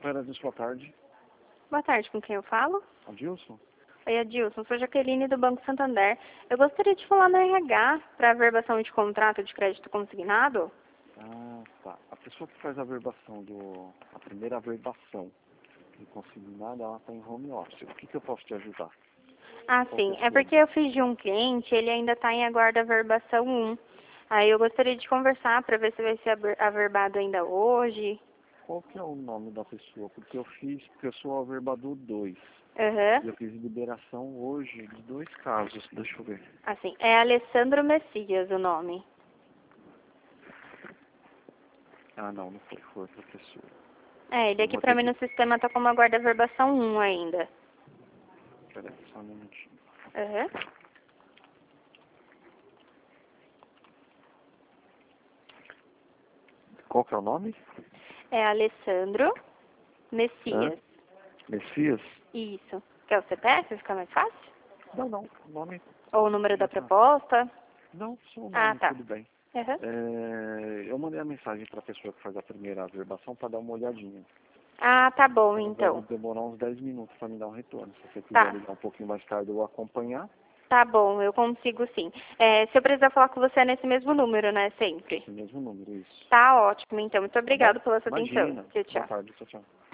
Paradis, boa tarde. Boa tarde, com quem eu falo? Adilson? Oi, Adilson, sou Jaqueline do Banco Santander. Eu gostaria de falar no RH para averbação de contrato de crédito consignado. Ah, tá. A pessoa que faz a averbação a primeira averbação do consignado, ela está em home office. O que eu posso te ajudar? Ah, Qual sim, é pessoa? porque eu fiz de um cliente, ele ainda está em aguardo averbação 1. Aí eu gostaria de conversar para ver se vai ser averbado ainda hoje. Qual que é o nome da pessoa? Porque eu sou o averbador 2. E Aham. eu fiz liberação hoje de 2 casos. Deixa eu ver. Assim, é Alessandro Messias o nome. Ah, não foi. Foi outra pessoa. É, ele Eu aqui vou para ter mim que... no sistema tá como aguardo averbação 1 ainda. Peraí, só um minutinho. Aham. Qual que é o nome? É Alessandro Messias. Messias? Isso. Quer o CPF? Fica mais fácil? Não. O nome Ou o número da já tá. proposta? Não, só o Ah, nome, tá. tudo bem. Uhum. Eu mandei a mensagem para a pessoa que faz a primeira averbação para dar uma olhadinha. Ah, tá bom, Ela vai então. demorar uns 10 minutos para me dar um retorno. Se você quiser Tá. ligar um pouquinho mais tarde ou acompanhar, Tá bom, eu consigo sim. É, se eu precisar falar com você é nesse mesmo número, né? Sempre. esse mesmo número, isso. Tá ótimo, então. Muito Tá bom? obrigada pela sua atenção. Imagina. Tchau, Boa tchau. tarde, tchau, tchau.